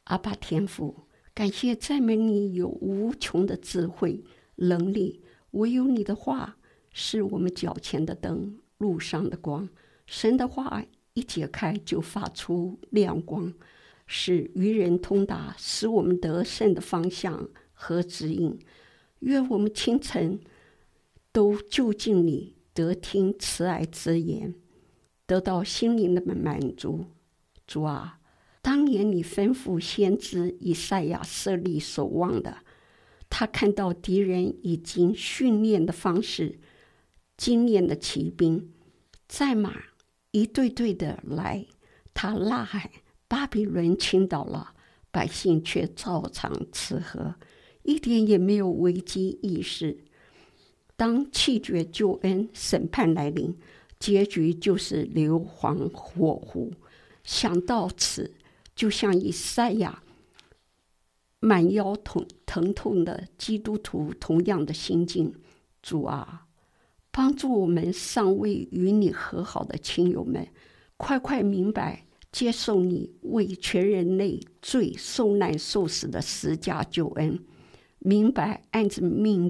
阿爸天父，感谢赞美你有无穷的智慧能力，唯有你的话是我们脚前的灯，路上的光。神的话一解开就发出亮光，使愚人通达，使我们得胜的方向和指引。愿我们清晨都就近你，得听慈爱之言，得到心灵的满足。主啊，当年你吩咐先知以赛亚设立守望的，他看到敌人已经训练的方式，精练的骑兵，战马一队队的来，他呐喊，巴比伦倾倒了，百姓却照常吃喝，一点也没有危机意识。当弃绝救恩，审判来临，结局就是硫磺火湖。想到此，就像以赛亚满腰疼痛的基督徒同样的心境。主啊，帮助我们尚未与你和好的亲友们，快快明白接受你为全人类罪受难受死的十架救恩，明白按着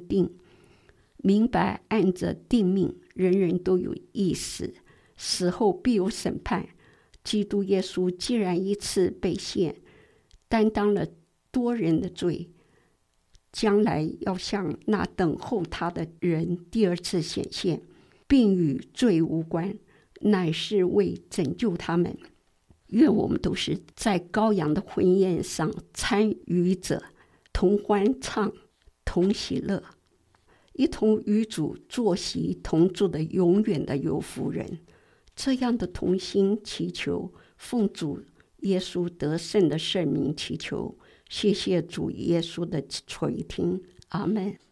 定命，人人都有意识，死后必有审判。基督耶稣既然一次被献，担当了多人的罪，将来要向那等候他的人第二次显现，并与罪无关，乃是为拯救他们。愿我们都是在羔羊的婚宴上参与者，同欢唱，同喜乐，一同与主坐席同住的永远的有福人。这样的同心祈求，奉主耶稣得胜的圣名祈求，谢谢主耶稣的垂听，阿们。